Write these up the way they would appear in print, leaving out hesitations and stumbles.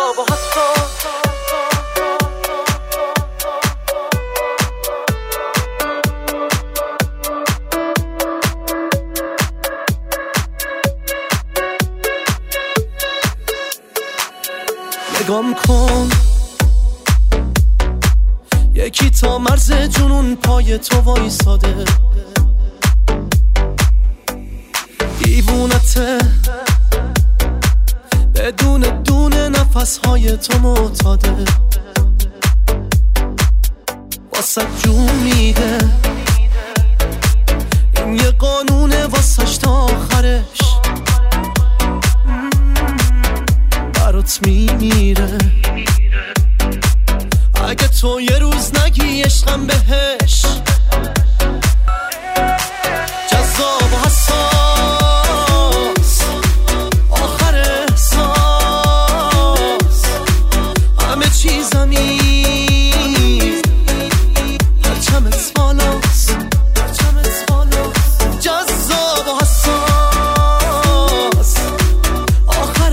جذاب و حساس. نگام کن یکی تا مرز جنون پای تو وایساده، دیوونته بدون دونه نفسهای تو معتاده، واسه جون میده این یه قانونه واسش تا آخرش برات میمیره. اگه تو یه روز نگی عشقم بهش، جذاب و حساس آخر احساس، همه چیزمی پرچمت بالاست، جذاب و حساس آخر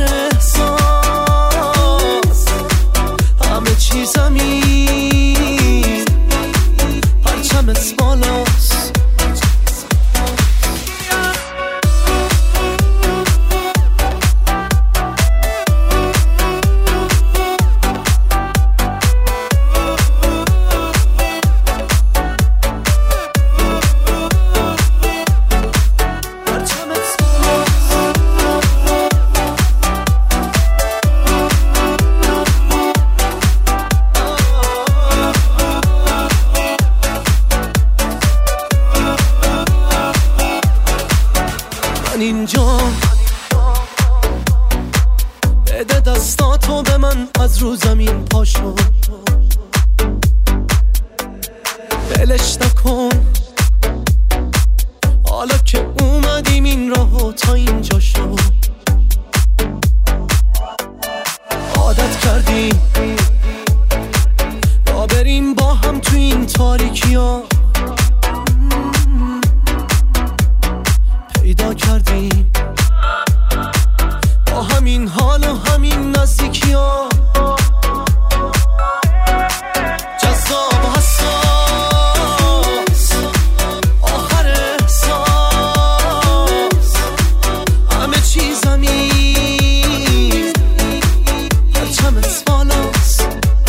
احساس، همه چیزمی پرچمت بالاست. من اینجا بده دستاتو به من، از رو زمین پاشو دلش نکن، حالا که اومدیم این راهو تا اینجا شو، عادت کردیم را بریم با هم تو این تاریکی ها، پیدا کردیم با همین حال و همین نزدیکی ها، جذاب و حساس آخر احساس، همه چیزمی پرچمت بالاست،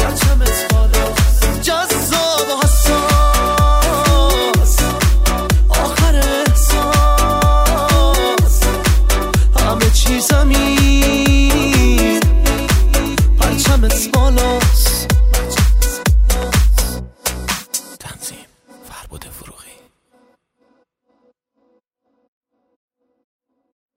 جذاب و حساس آخر احساس، همه چیزمی